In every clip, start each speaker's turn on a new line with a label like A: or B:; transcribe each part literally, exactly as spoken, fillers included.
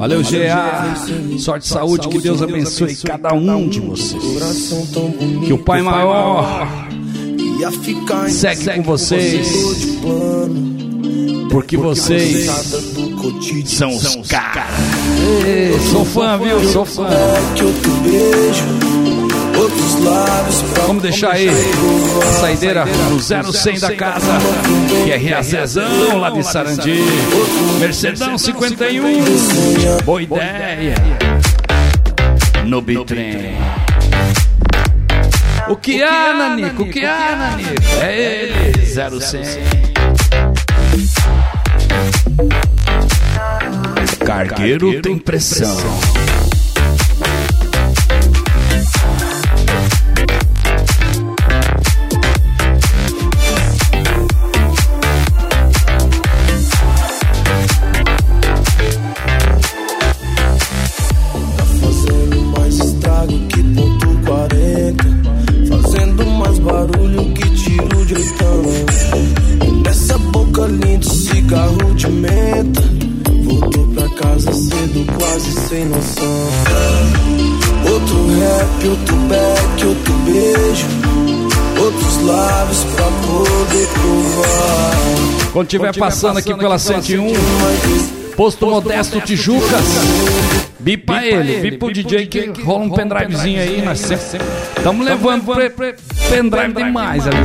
A: Valeu, G A. Sorte e saúde, que Deus abençoe cada um de vocês. Que o Pai Maior segue com vocês, porque vocês são os caras. Sou fã, viu? Sou fã. Vamos deixar aí a saideira no zero cem da casa, que é Riazezão lá de Sarandi. Mercedão cinquenta e um. Boa ideia. No bitrem. O que há, Nanico? O que há, Nanico? É ele, zero cem. Cargueiro tem pressão.
B: Cigarro de menta, voltou pra casa cedo, quase sem noção. Outro rap, outro back, outro beijo, outros lábios pra poder provar.
A: Quando tiver passando aqui pela cento e um, Posto Modesto Tijucas, bipa ele, bipa o D J que rola um pendrivezinho aí. Nós sempre estamos levando pendrive demais ali.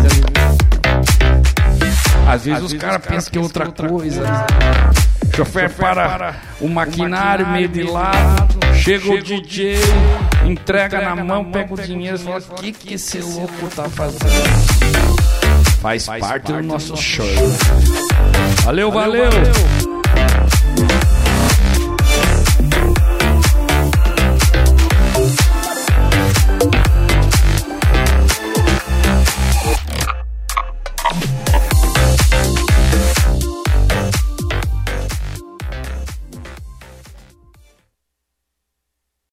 A: Às vezes os caras pensam que é outra coisa. Chofer para o maquinário meio de lado, chega o D J, entrega na mão, pega o dinheiro e fala: o que que esse louco tá fazendo? Faz parte do nosso show. Valeu, valeu!